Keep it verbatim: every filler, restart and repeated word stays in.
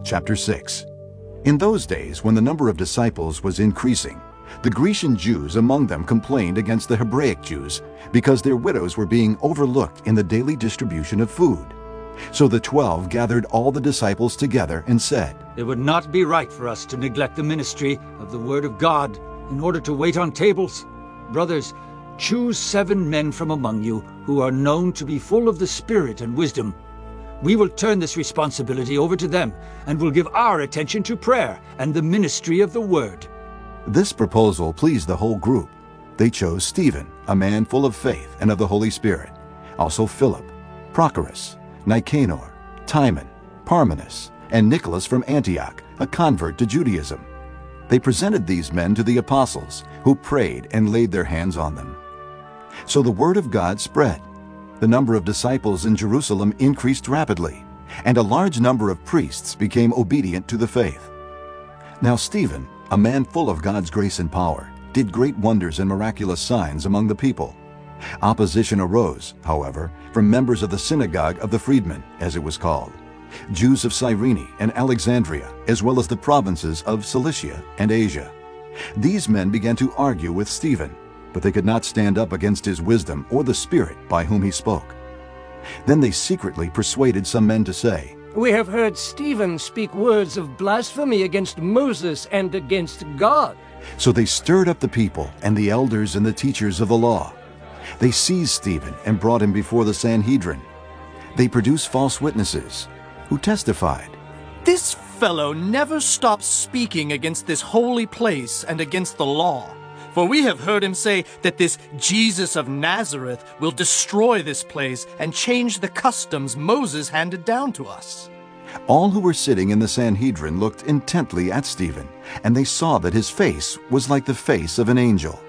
chapter six. In those days, when the number of disciples was increasing, the Grecian Jews among them complained against the Hebraic Jews because their widows were being overlooked in the daily distribution of food. So the twelve gathered all the disciples together and said, "It would not be right for us to neglect the ministry of the Word of God in order to wait on tables. Brothers, choose seven men from among you who are known to be full of the Spirit and wisdom. We will turn this responsibility over to them and will give our attention to prayer and the ministry of the Word." This proposal pleased the whole group. They chose Stephen, a man full of faith and of the Holy Spirit, also Philip, Prochorus, Nicanor, Timon, Parmenas, and Nicholas from Antioch, a convert to Judaism. They presented these men to the apostles, who prayed and laid their hands on them. So the word of God spread. The number of disciples in Jerusalem increased rapidly, and a large number of priests became obedient to the faith. Now Stephen, a man full of God's grace and power, did great wonders and miraculous signs among the people. Opposition arose, however, from members of the synagogue of the freedmen, as it was called, Jews of Cyrene and Alexandria, as well as the provinces of Cilicia and Asia. These men began to argue with Stephen, but they could not stand up against his wisdom or the Spirit by whom he spoke. Then they secretly persuaded some men to say, "We have heard Stephen speak words of blasphemy against Moses and against God." So they stirred up the people and the elders and the teachers of the law. They seized Stephen and brought him before the Sanhedrin. They produced false witnesses, who testified, "This fellow never stops speaking against this holy place and against the law. For we have heard him say that this Jesus of Nazareth will destroy this place and change the customs Moses handed down to us." All who were sitting in the Sanhedrin looked intently at Stephen, and they saw that his face was like the face of an angel.